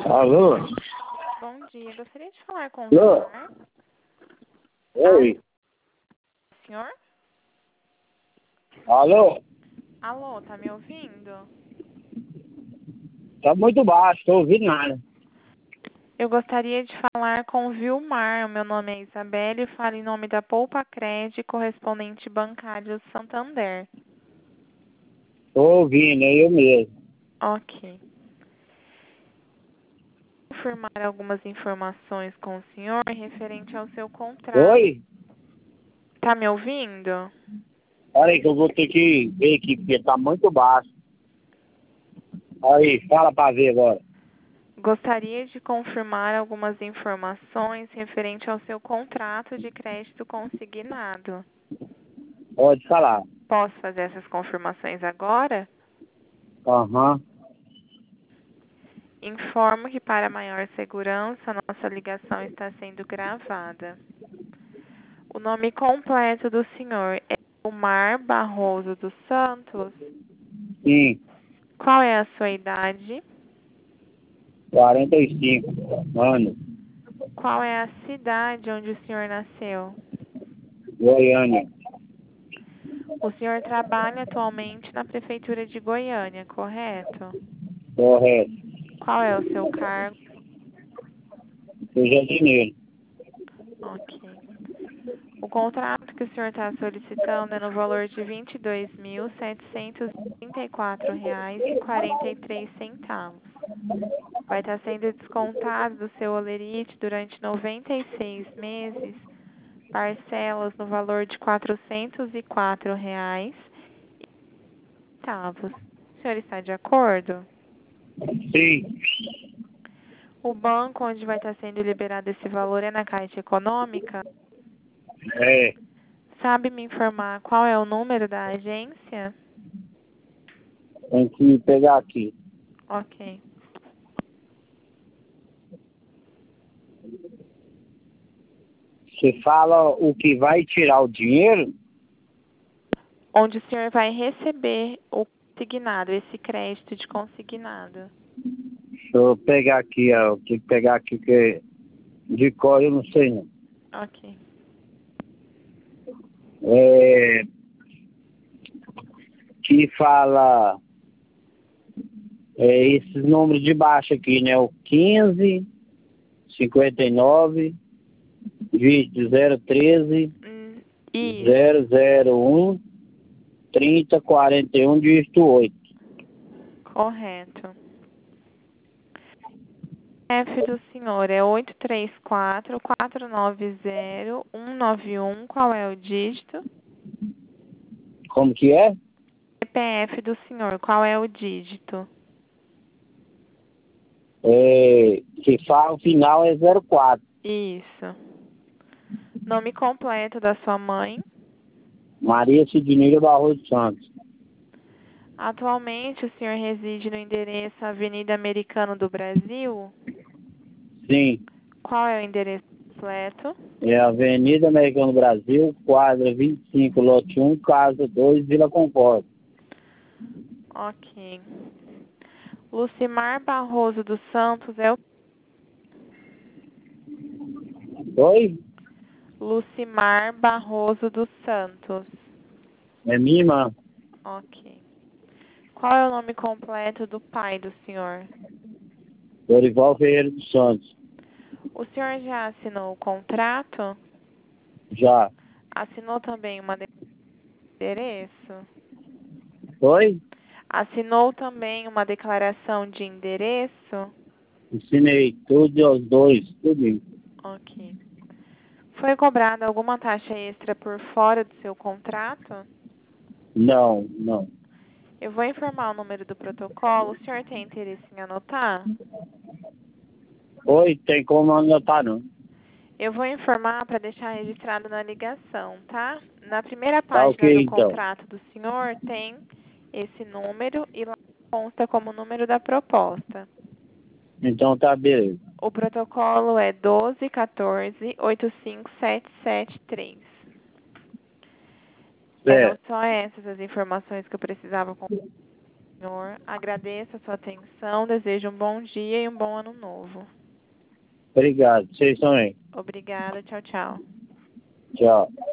Alô? Bom dia, gostaria de falar com o Alô? senhor. Oi? Senhor? Alô? Alô, tá me ouvindo? Tá muito baixo, tô ouvindo nada. Eu gostaria de falar com o Vilmar. O meu nome é Isabelle e falo em nome da Poupa Crédito, correspondente bancário Santander. Tô ouvindo, é eu mesmo. Ok. Confirmar algumas informações com o senhor referente ao seu contrato. Oi? Tá me ouvindo? Peraí que eu vou ter que ver aqui, porque tá muito baixo. Aí, fala pra ver agora. Gostaria de confirmar algumas informações referente ao seu contrato de crédito consignado. Pode falar. Posso fazer essas confirmações agora? Aham. Informo que, para maior segurança, nossa ligação está sendo gravada. O nome completo do senhor é Omar Barroso dos Santos. Sim, Qual é a sua idade? 45 anos. Qual é a cidade onde o senhor nasceu? Goiânia. O senhor trabalha atualmente na Prefeitura de Goiânia, correto? Correto. Qual é o seu cargo? Sou jardineiro. Ok. O contrato que o senhor está solicitando é no valor de R$ 22.734,43. Vai estar sendo descontado do seu holerite durante 96 meses, parcelas no valor de R$ 404,00. O senhor está de acordo? Sim. O banco onde vai estar sendo liberado esse valor é na Caixa Econômica? É. Sabe me informar qual é o número da agência? Tem que pegar aqui. Ok. Você fala o que vai tirar o dinheiro? Onde o senhor vai receber o consignado, esse crédito de consignado. Deixa eu pegar aqui, ó. Tem que pegar aqui, que de cor eu não sei não. Ok. É, que fala esses números de baixo aqui, né? O 15, 59, 013, Isso. 001, 30, 41, dígito 8. Correto. F do senhor é 834-490-191. Qual é o dígito? Como que é? CPF do senhor, qual é o dígito? Que fala, o final é 04. Isso. Nome completo da sua mãe. Maria Sidnila Barroso Santos. Atualmente, o senhor reside no endereço Avenida Americano do Brasil? Sim, Qual é o endereço completo? é Avenida Americano Brasil, quadra 25, lote 1, casa 2, Vila Concórdia. Ok. Lucimar Barroso dos Santos é o... Oi? Lucimar Barroso dos Santos. É minha irmã. Ok. Qual é o nome completo do pai do senhor? Dorival Ferreira dos Santos. O senhor já assinou o contrato? Já. Assinou também uma endereço? Oi? Assinou também uma declaração de endereço? Ensinei tudo aos dois, tudo. Ok. Foi cobrada alguma taxa extra por fora do seu contrato? Não, não. Eu vou informar o número do protocolo. O senhor tem interesse em anotar? Oi, tem como anotar não. Eu vou informar para deixar registrado na ligação, tá? Na primeira Tá página ok do então. contrato do senhor tem esse número e lá consta como número da proposta. Então tá beleza. O protocolo é 1214-85773. Eram Certo. só essas as informações que eu precisava. senhor. Agradeço a sua atenção. Desejo um bom dia e um bom ano novo. Obrigado. Vocês também. Obrigada. Tchau, tchau. Tchau.